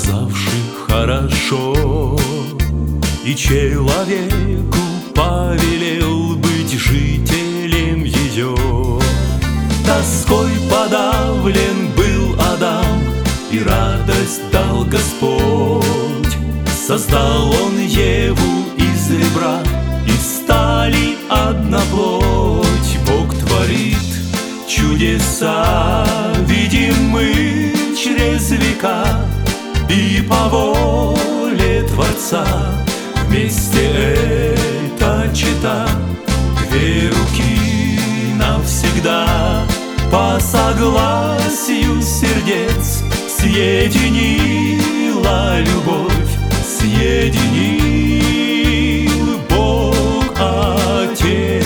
сказавши хорошо, и человеку повелел быть жителем ее. Тоской подавлен был Адам, и радость дал Господь. Создал Он Еву из ребра, и стали одна плоть. Бог творит чудеса, видим мы через века, и по воле Творца вместе это чета. Две руки навсегда по согласию сердец съединила любовь, съединил Бог Отец.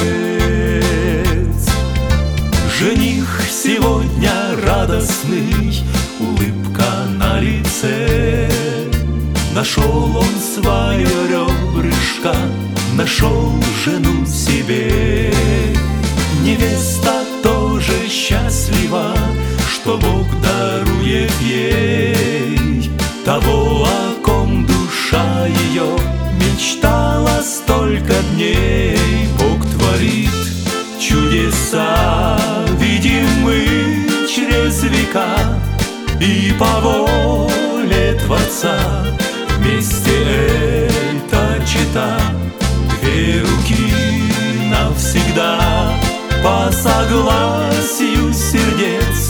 Жених сегодня радостный, улыбка на лице. Нашел он свое ребрышко, нашел жену себе. Невеста тоже счастлива, что Бог дарует ей того, о ком душа ее мечтала столько дней. Бог творит чудеса, видим мы через века, и по воле Творца вместе это чета. Две руки навсегда по согласию сердец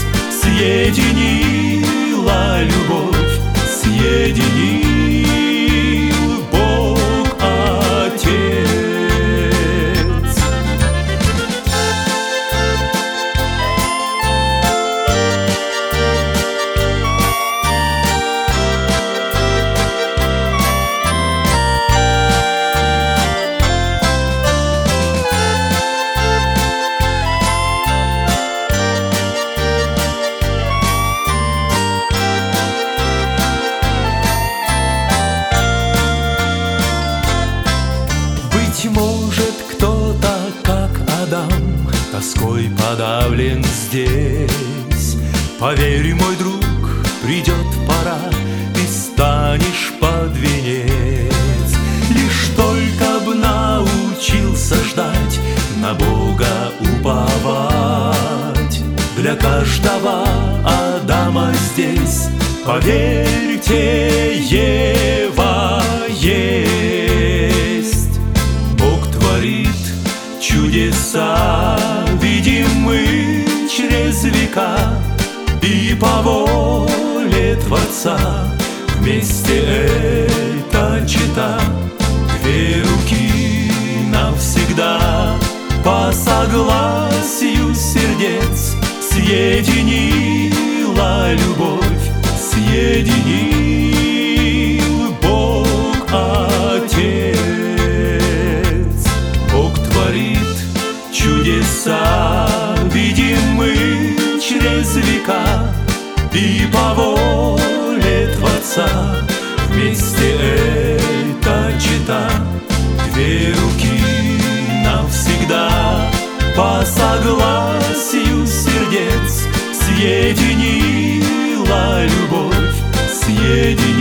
съединила любовь, съединил Бог Отец. Быть может, кто-то, как Адам, тоской подавлен здесь. Поверь, мой друг, придет пора, ты станешь под венец. Лишь только б научился ждать, на Бога уповать. Для каждого Адама здесь, поверьте, Ева есть. Бог творит чудеса, видим мы через века, и по воле Творца вместе это чета. Две руки навсегда по согласию сердец съединила любовь, съединил Бог Отец. Бог творит чудеса, видим мы через века, и по воле Творца вместе это чета. Две руки навсегда по согласию сердец съединила любовь, съединила